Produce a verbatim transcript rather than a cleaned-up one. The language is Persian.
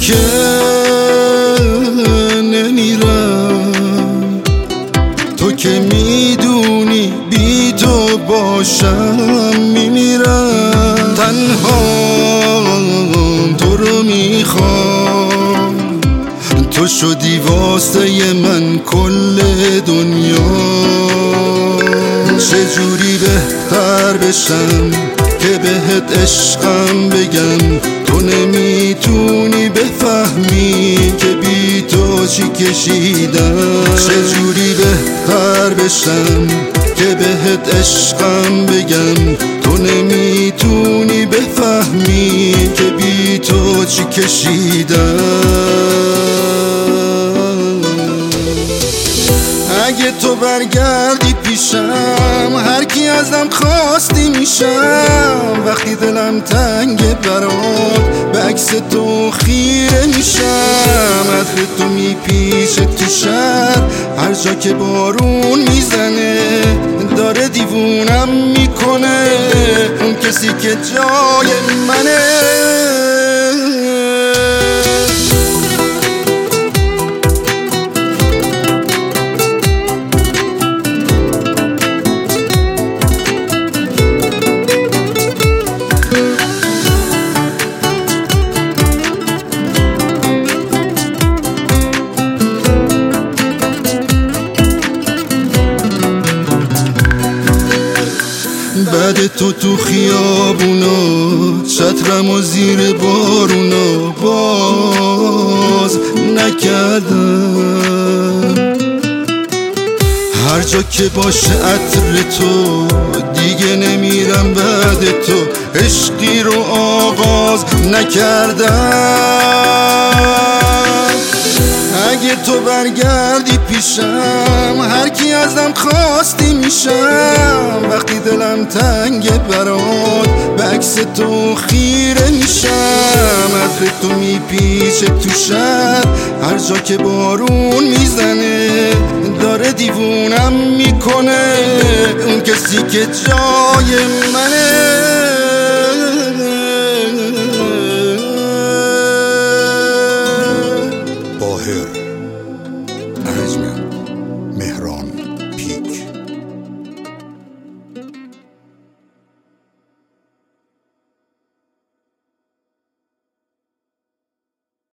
که نمیرم، تو که میدونی بی تو باشم میمیرم. تنها تو رو میخوام، تو شدی واسه من کل دنیا. چجوری بهتر بشم که بهت عشقم بگم، تو نمیتونی بفهمی که بی تو چی کشیدم. چجوری بهتر بشم که بهت عشقم بگم، تو نمیتونی بفهمی که بی تو چی کشیدم. اگه تو برگردی پیشم، هر کی ازم خواستی میشم. وقتی دلم تنگه برات، به عکس تو خیره میشم. عطر تو میپیچه تو شهر، هر جا که بارون میزنه داره دیوونم میکنه. اون کسی که جای منه. بعد تو تو خیابونا، چترم و زیر بارونا باز نکردم. هر جا که باشه عطر تو، دیگه نمیرم بعد تو. عشقی رو آغاز نکردم. اگه تو برگردی پیشم، هر کی ازم خواستی میشم. وقتی دلم تنگه برات، به عکس تو خیره میشم. عطر تو میپیچه تو شهر، هر جا که بارون میزنه داره دیوونم میکنه. اون کسی که جای منه.